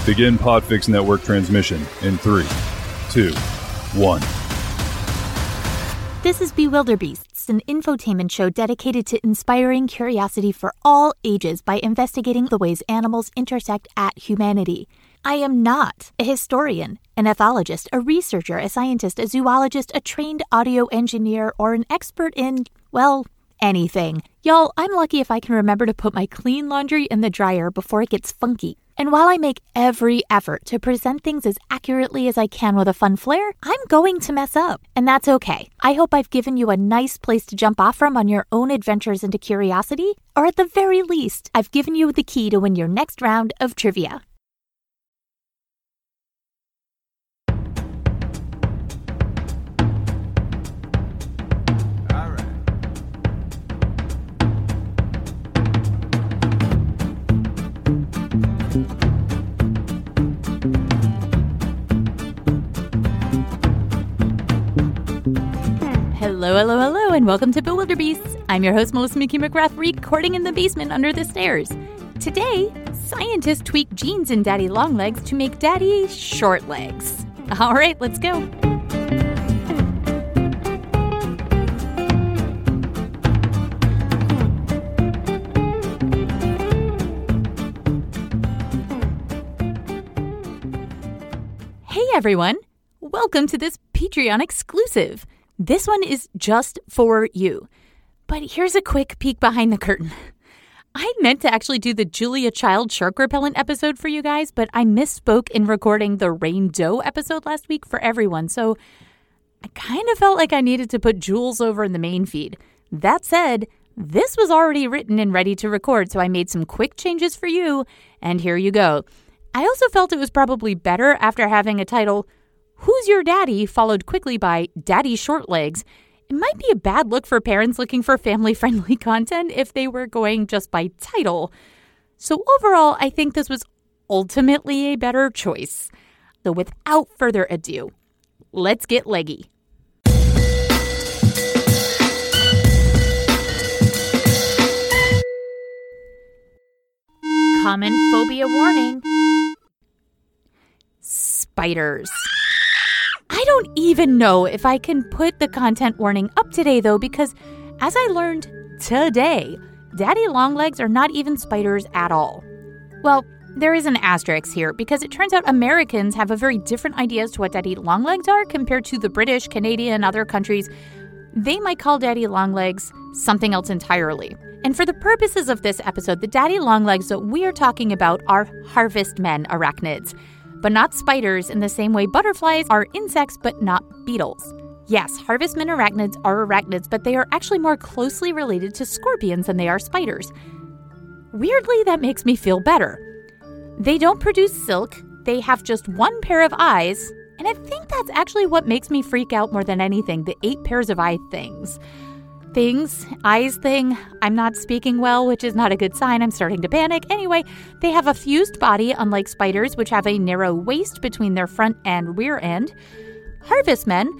Begin Podfix Network transmission in 3, 2, 1. This is Bewilderbeasts, an infotainment show dedicated to inspiring curiosity for all ages by investigating the ways animals intersect at humanity. I am not a historian, an ethologist, a researcher, a scientist, a zoologist, a trained audio engineer, or an expert in, well, anything. Y'all, I'm lucky if I can remember to put my clean laundry in the dryer before it gets funky. And while I make every effort to present things as accurately as I can with a fun flair, I'm going to mess up. And that's okay. I hope I've given you a nice place to jump off from on your own adventures into curiosity, or at the very least, I've given you the key to win your next round of trivia. Hello, and welcome to Bewilderbeasts. I'm your host, Melissa McHugh McGrath, recording in the basement under the stairs. Today, scientists tweak genes in daddy long legs to make daddy short legs. All right, let's go. Hey, everyone. Welcome to this Patreon exclusive. This one is just for you. But here's a quick peek behind the curtain. I meant to actually do the Julia Child shark repellent episode for you guys, but I misspoke in recording the Rain Doe episode last week for everyone, so I kind of felt like I needed to put Jules over in the main feed. That said, this was already written and ready to record, so I made some quick changes for you, and here you go. I also felt it was probably better after having a title, Who's Your Daddy, followed quickly by Daddy Short Legs. It might be a bad look for parents looking for family-friendly content if they were going just by title. So overall, I think this was ultimately a better choice. So without further ado, let's get leggy. Common phobia warning. Spiders. I don't even know if I can put the content warning up today, though, because as I learned today, daddy longlegs are not even spiders at all. Well, there is an asterisk here because it turns out Americans have a very different idea as to what daddy longlegs are compared to the British, Canadian, other countries. They might call daddy longlegs something else entirely. And for the purposes of this episode, the daddy longlegs that we are talking about are harvestmen arachnids. But not spiders in the same way butterflies are insects, but not beetles. Yes, harvestmen arachnids are arachnids, but they are actually more closely related to scorpions than they are spiders. Weirdly, that makes me feel better. They don't produce silk, they have just one pair of eyes, and I think that's actually what makes me freak out more than anything, the 8 pairs of eye things. Eyes thing, I'm not speaking well, which is not a good sign. I'm starting to panic. Anyway, they have a fused body, unlike spiders, which have a narrow waist between their front and rear end. Harvestmen,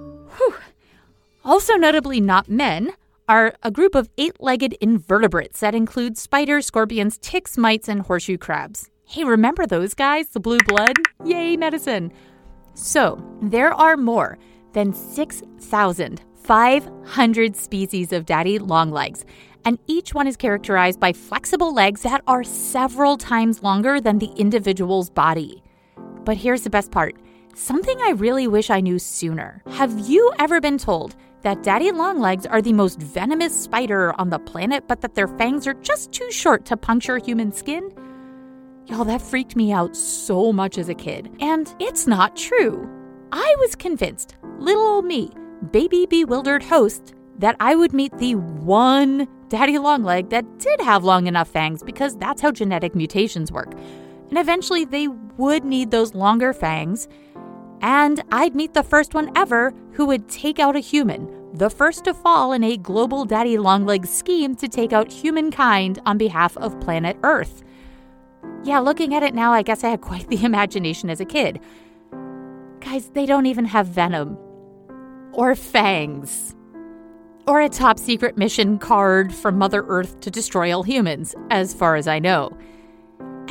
also notably not men, are a group of 8-legged invertebrates that include spiders, scorpions, ticks, mites, and horseshoe crabs. Hey, remember those guys? The blue blood? Yay, medicine. So, there are more than 6,500 species of daddy longlegs, and each one is characterized by flexible legs that are several times longer than the individual's body. But here's the best part. Something I really wish I knew sooner. Have you ever been told that daddy longlegs are the most venomous spider on the planet, but that their fangs are just too short to puncture human skin? Y'all, that freaked me out so much as a kid. And it's not true. I was convinced, little old me, baby bewildered host, that I would meet the one daddy longleg that did have long enough fangs because that's how genetic mutations work. And eventually they would need those longer fangs, and I'd meet the first one ever who would take out a human, the first to fall in a global daddy longleg scheme to take out humankind on behalf of planet Earth. Yeah, looking at it now, I guess I had quite the imagination as a kid. Guys, they don't even have venom. Or fangs. Or a top secret mission card from Mother Earth to destroy all humans, as far as I know.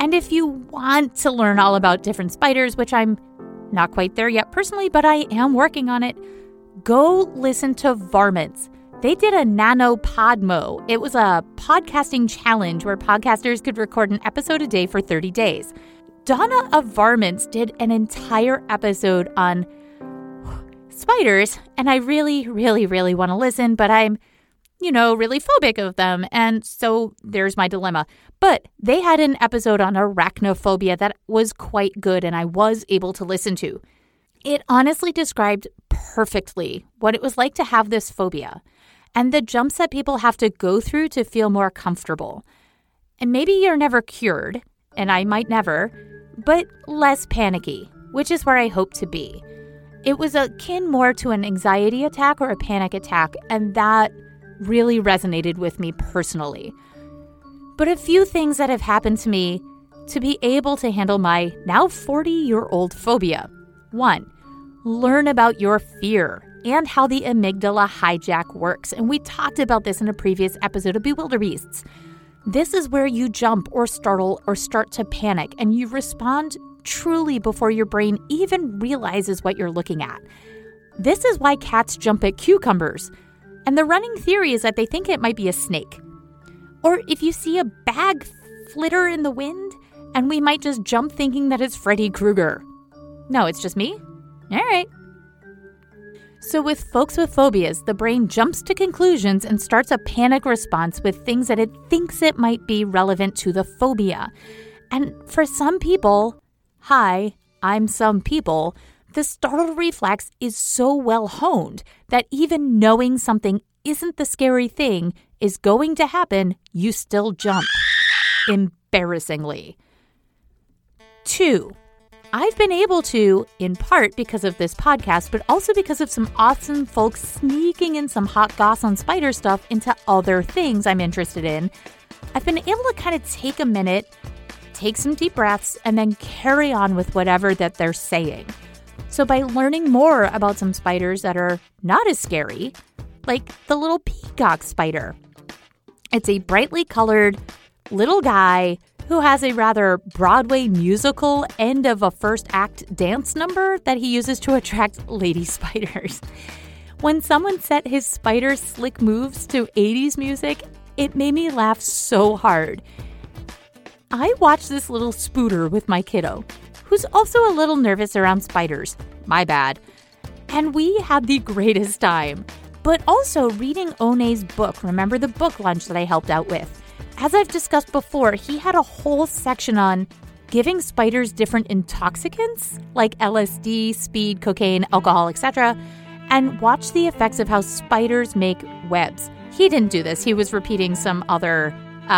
And if you want to learn all about different spiders, which I'm not quite there yet personally, but I am working on it, go listen to Varmints. They did a NaNoPodMo. It was a podcasting challenge where podcasters could record an episode a day for 30 days. Donna of Varmints did an entire episode on spiders, and I really, really, really want to listen, but I'm, really phobic of them, and so there's my dilemma. But they had an episode on arachnophobia that was quite good, and I was able to listen to. It honestly described perfectly what it was like to have this phobia, and the jumps that people have to go through to feel more comfortable. And maybe you're never cured, and I might never, but less panicky, which is where I hope to be. It was akin more to an anxiety attack or a panic attack, and that really resonated with me personally. But a few things that have happened to me to be able to handle my now 40-year-old phobia. 1, learn about your fear and how the amygdala hijack works. And we talked about this in a previous episode of Bewilderbeasts. This is where you jump or startle or start to panic, and you respond truly before your brain even realizes what you're looking at. This is why cats jump at cucumbers. And the running theory is that they think it might be a snake. Or if you see a bag flitter in the wind, and we might just jump thinking that it's Freddy Krueger. No, it's just me? All right. So with folks with phobias, the brain jumps to conclusions and starts a panic response with things that it thinks it might be relevant to the phobia. And for some people, hi, I'm some people, the startle reflex is so well honed that even knowing something isn't the scary thing is going to happen, you still jump. Embarrassingly. 2, I've been able to, in part because of this podcast, but also because of some awesome folks sneaking in some hot goss on spider stuff into other things I'm interested in, I've been able to kind of take a minute, take some deep breaths, and then carry on with whatever that they're saying. So by learning more about some spiders that are not as scary, like the little peacock spider. It's a brightly colored little guy who has a rather Broadway musical end of a first act dance number that he uses to attract lady spiders. When someone set his spider slick moves to 80s music, it made me laugh so hard. I watched this little spooter with my kiddo, who's also a little nervous around spiders. My bad. And we had the greatest time. But also reading One's book, remember the book lunch that I helped out with? As I've discussed before, he had a whole section on giving spiders different intoxicants, like LSD, speed, cocaine, alcohol, etc., and watch the effects of how spiders make webs. He didn't do this. He was repeating some other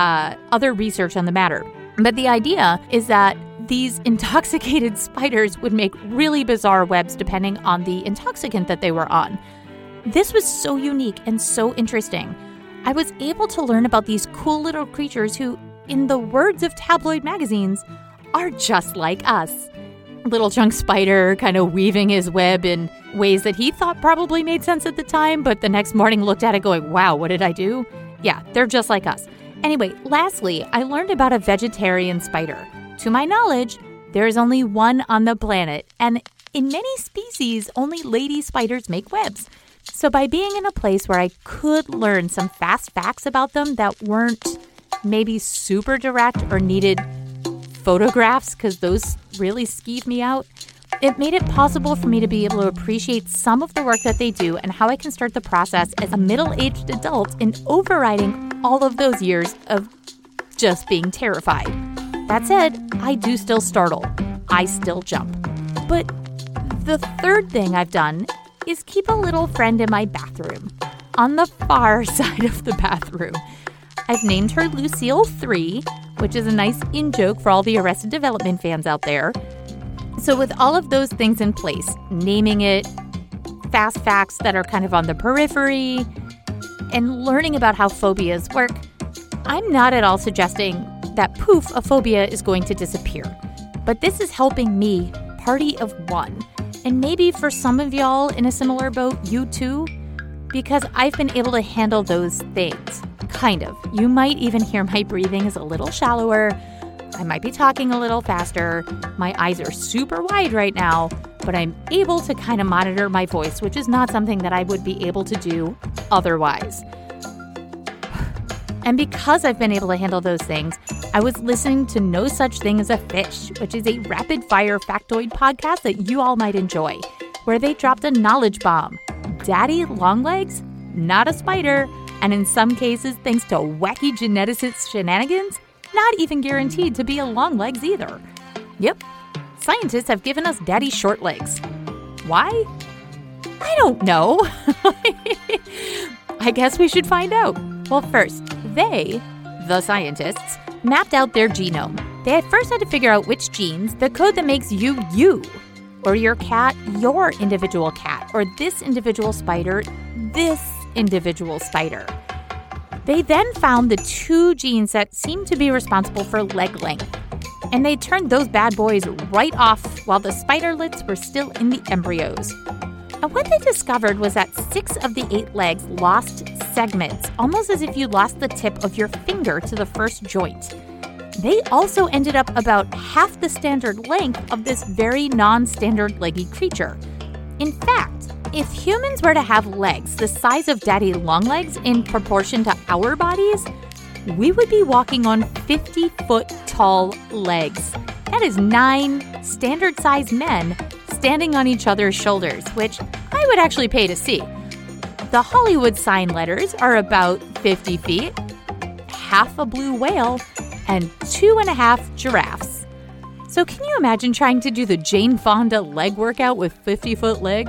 research on the matter. But the idea is that these intoxicated spiders would make really bizarre webs depending on the intoxicant that they were on. This was so unique and so interesting. I was able to learn about these cool little creatures who, in the words of tabloid magazines, are just like us. Little chunk spider kind of weaving his web in ways that he thought probably made sense at the time, but the next morning looked at it going, wow, what did I do? Yeah, they're just like us. Anyway, lastly, I learned about a vegetarian spider. To my knowledge, there is only one on the planet, and in many species, only lady spiders make webs. So by being in a place where I could learn some fast facts about them that weren't maybe super direct or needed photographs, because those really skeeve me out, it made it possible for me to be able to appreciate some of the work that they do and how I can start the process as a middle-aged adult in overriding all of those years of just being terrified. That said, I do still startle. I still jump. But the third thing I've done is keep a little friend in my bathroom, on the far side of the bathroom. I've named her Lucille 3, which is a nice in-joke for all the Arrested Development fans out there. So with all of those things in place, naming it, fast facts that are kind of on the periphery, and learning about how phobias work, I'm not at all suggesting that poof, a phobia is going to disappear. But this is helping me party of one. And maybe for some of y'all in a similar boat, you too, because I've been able to handle those things. Kind of. You might even hear my breathing is a little shallower. I might be talking a little faster. My eyes are super wide right now, but I'm able to kind of monitor my voice, which is not something that I would be able to do otherwise. And because I've been able to handle those things, I was listening to No Such Thing as a Fish, which is a rapid-fire factoid podcast that you all might enjoy, where they dropped a knowledge bomb. Daddy longlegs? Not a spider. And in some cases, thanks to wacky geneticist shenanigans, not even guaranteed to be a longlegs either. Yep, scientists have given us daddy short legs. Why? I don't know. I guess we should find out. Well, first, they, the scientists, mapped out their genome. They first had to figure out which genes, the code that makes you, or your cat, your individual cat, or this individual spider, this individual spider. They then found the 2 genes that seemed to be responsible for leg length, and they turned those bad boys right off while the spiderlets were still in the embryos. And what they discovered was that 6 of the 8 legs lost segments, almost as if you lost the tip of your finger to the first joint. They also ended up about half the standard length of this very non-standard leggy creature. In fact, if humans were to have legs the size of daddy longlegs in proportion to our bodies, we would be walking on 50-foot-tall legs. That is 9 standard-sized men standing on each other's shoulders, which I would actually pay to see. The Hollywood sign letters are about 50 feet, half a blue whale, and 2.5 giraffes. So can you imagine trying to do the Jane Fonda leg workout with 50-foot legs?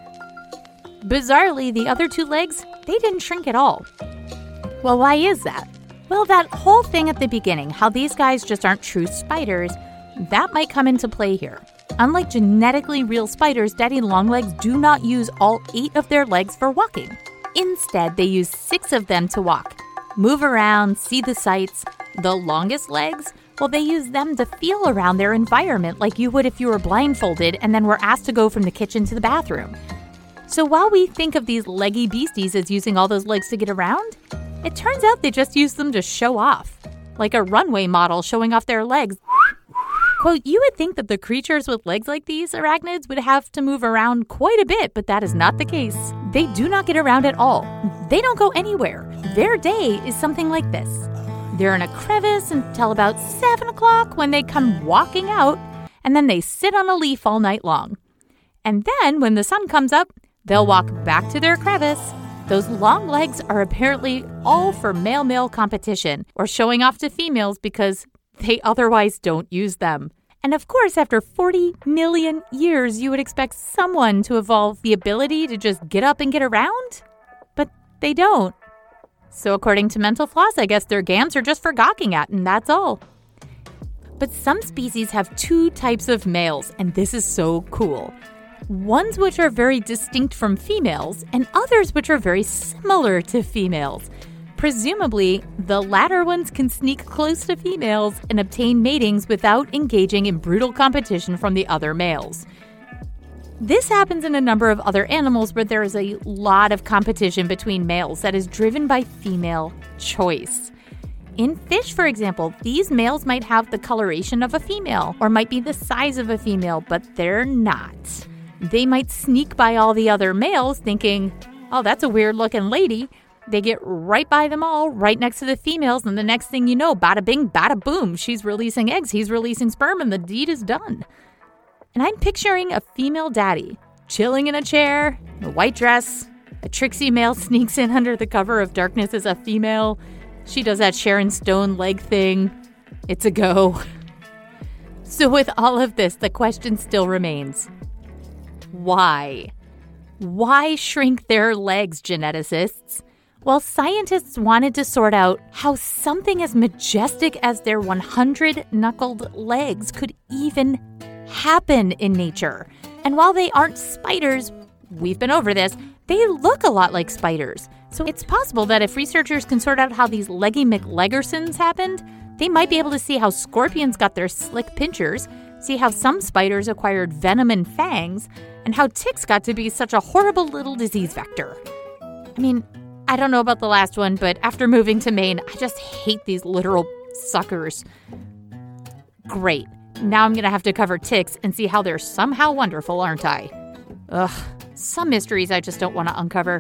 Bizarrely, the other 2 legs, they didn't shrink at all. Well, why is that? Well, that whole thing at the beginning, how these guys just aren't true spiders, that might come into play here. Unlike genetically real spiders, daddy longlegs do not use all 8 of their legs for walking. Instead, they use 6 of them to walk, move around, see the sights. The longest legs, well, they use them to feel around their environment like you would if you were blindfolded and then were asked to go from the kitchen to the bathroom. So while we think of these leggy beasties as using all those legs to get around, it turns out they just use them to show off, like a runway model showing off their legs. Quote, you would think that the creatures with legs like these arachnids would have to move around quite a bit, but that is not the case. They do not get around at all. They don't go anywhere. Their day is something like this. They're in a crevice until about 7 o'clock when they come walking out, and then they sit on a leaf all night long. And then when the sun comes up, they'll walk back to their crevice. Those long legs are apparently all for male-male competition or showing off to females because they otherwise don't use them. And of course, after 40 million years, you would expect someone to evolve the ability to just get up and get around, but they don't. So according to Mental Floss, I guess their gams are just for gawking at, and that's all. But some species have 2 types of males, and this is so cool. Ones which are very distinct from females, and others which are very similar to females. Presumably, the latter ones can sneak close to females and obtain matings without engaging in brutal competition from the other males. This happens in a number of other animals where there is a lot of competition between males that is driven by female choice. In fish, for example, these males might have the coloration of a female or might be the size of a female, but they're not. They might sneak by all the other males thinking, oh, that's a weird-looking lady. They get right by them all, right next to the females, and the next thing you know, bada bing, bada boom, she's releasing eggs, he's releasing sperm, and the deed is done. And I'm picturing a female daddy chilling in a chair, in a white dress. A tricksy male sneaks in under the cover of darkness as a female. She does that Sharon Stone leg thing. It's a go. So with all of this, the question still remains. Why? Why shrink their legs, geneticists? Well, scientists wanted to sort out how something as majestic as their 100-knuckled legs could even happen in nature. And while they aren't spiders, we've been over this, they look a lot like spiders. So it's possible that if researchers can sort out how these leggy McLeggersons happened, they might be able to see how scorpions got their slick pinchers, see how some spiders acquired venom and fangs, and how ticks got to be such a horrible little disease vector. I mean, I don't know about the last one, but after moving to Maine, I just hate these literal suckers. Great. Now I'm going to have to cover ticks and see how they're somehow wonderful, aren't I? Ugh, some mysteries I just don't want to uncover.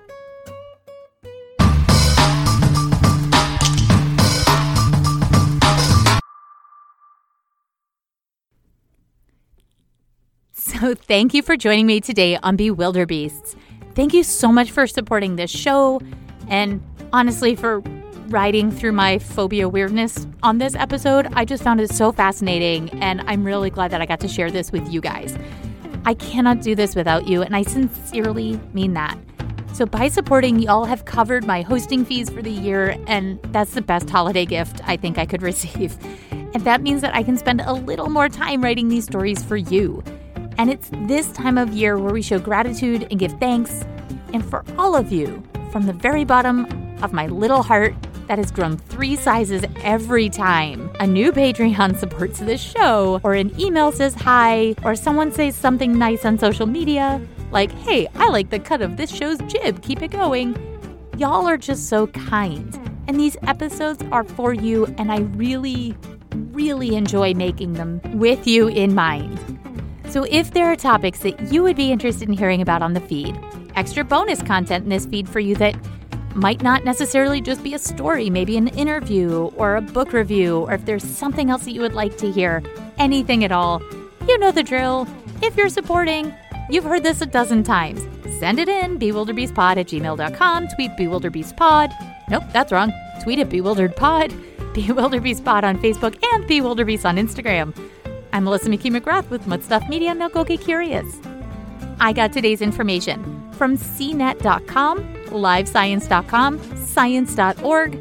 So thank you for joining me today on Bewilderbeasts. Thank you so much for supporting this show and honestly for riding through my phobia weirdness on this episode. I just found it so fascinating and I'm really glad that I got to share this with you guys. I cannot do this without you and I sincerely mean that. So by supporting, y'all have covered my hosting fees for the year and that's the best holiday gift I think I could receive. And that means that I can spend a little more time writing these stories for you. And it's this time of year where we show gratitude and give thanks. And for all of you, from the very bottom of my little heart that has grown 3 sizes every time a new Patreon supports this show, or an email says hi, or someone says something nice on social media, like, hey, I like the cut of this show's jib, keep it going. Y'all are just so kind. And these episodes are for you, and I really, really enjoy making them with you in mind. So if there are topics that you would be interested in hearing about on the feed, extra bonus content in this feed for you that might not necessarily just be a story, maybe an interview or a book review, or if there's something else that you would like to hear, anything at all, you know the drill. If you're supporting, you've heard this a dozen times. Send it in, bewilderbeastpod@gmail.com, tweet bewilderbeastpod. Nope, that's wrong. Tweet at bewilderedpod, bewilderbeastpod on Facebook, and bewilderbeast on Instagram. I'm Melissa McKee-McGrath with Mud Stuff Media. Now go get curious. I got today's information from cnet.com, livescience.com, science.org,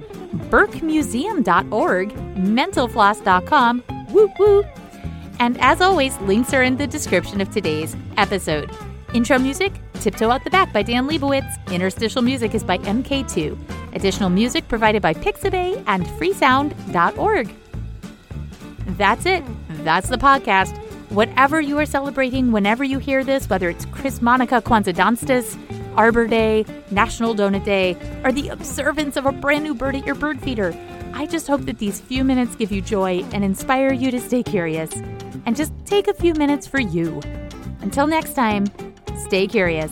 burkemuseum.org, mentalfloss.com, whoop whoop. And as always, links are in the description of today's episode. Intro music, Tiptoe Out the Back by Dan Leibowitz. Interstitial music is by MK2. Additional music provided by Pixabay and freesound.org. That's it. That's the podcast. Whatever you are celebrating, whenever you hear this, whether it's Chrismonica Kwanzaa Arbor Day, National Donut Day, or the observance of a brand new bird at your bird feeder, I just hope that these few minutes give you joy and inspire you to stay curious. And just take a few minutes for you. Until next time, stay curious.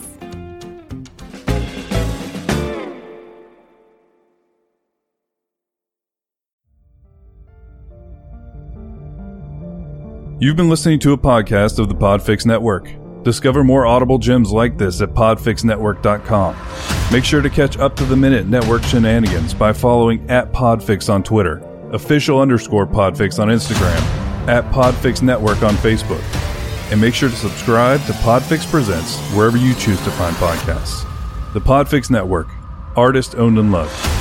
You've been listening to a podcast of the Podfix Network. Discover more audible gems like this at podfixnetwork.com. Make sure to catch up-to-the-minute network shenanigans by following @Podfix on Twitter, official_Podfix on Instagram, @Podfix Network on Facebook. And make sure to subscribe to Podfix Presents wherever you choose to find podcasts. The Podfix Network. Artist owned and loved.